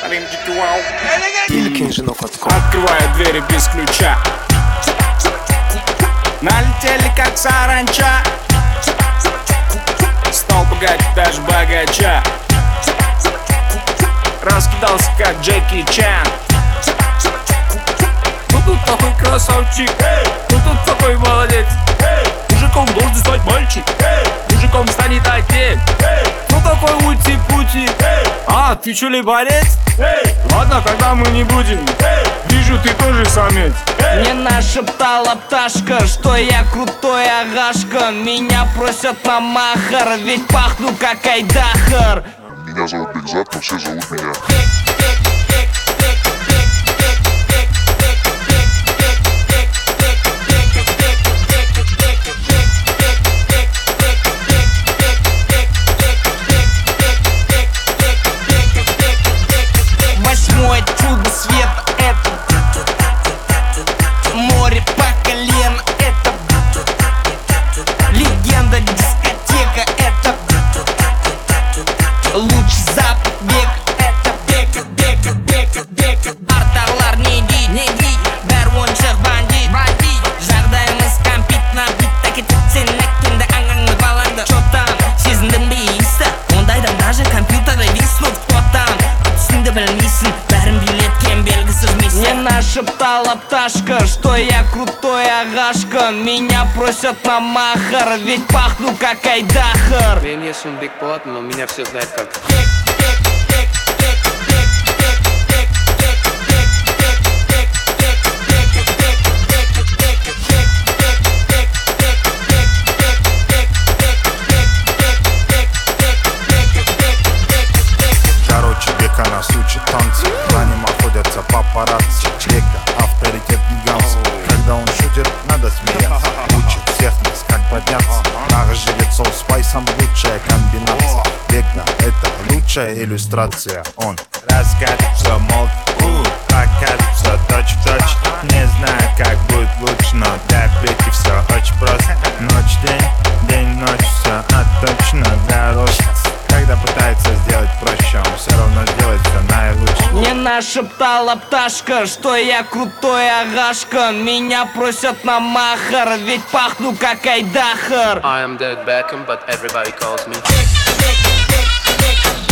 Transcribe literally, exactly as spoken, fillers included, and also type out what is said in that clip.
Или женов.ком. Открываю двери без ключа. Налетели как саранча. Стал пугать даже богача. Раскидался как Джеки Чан. Ну тут такой красавчик, ну тут такой молодец. Мужиком должен стать мальчик, мужиком станет отец. Ну такой ути-пути. А, ты чё ли борец? Ладно, тогда мы не будем. Вижу, ты тоже самец. Мне нашептала пташка, что я крутой агашка. Меня просят на махар, ведь пахну как айдахар. Меня зовут Бигзат, но все зовут меня. Восьмое чудо света — это море по колено, это легенда дискотека, это лучший запад века, это бека, бека, бека, бека. Артарлар не дейт, не дейт, бәр оншық бандит, бандит. Жағдайымыз компьютна биттаки тіксен әккенді аңаңы баланды. Чё там, сезіндің бе иісі? Ондайдан даже компьютерда виснут фотам. Түсінді білмейсің, бәрін билеткен белгісіз миссия. Мне нашептала пташка, что я крутой агашка. Меня просят на махар, ведь пахну как айдахар. Мен есімім Бекболат, но меня все знают как Короче, Бека нас учит танцы. За ним охотятся папарацци. Бека авторитет гигантский. Когда он шутит, надо смеяться. Учит всех нас, как подняться. Наш живет соус спайсом, лучшая комбинация. Бека — это лучшая иллюстрация. Он расскажет все, мол, у, покажет все точь-в-точь. Не знаю, как будет лучше, но для Беки все очень просто. Ночь-день, день-ночь, все отточено дороже. Когда пытается сделать проще, он все равно сделает все наилучше. Мне нашептала пташка, что я крутой агашка. Меня просят на махар, ведь пахну как айдахар. I am David Beckham, but everybody calls me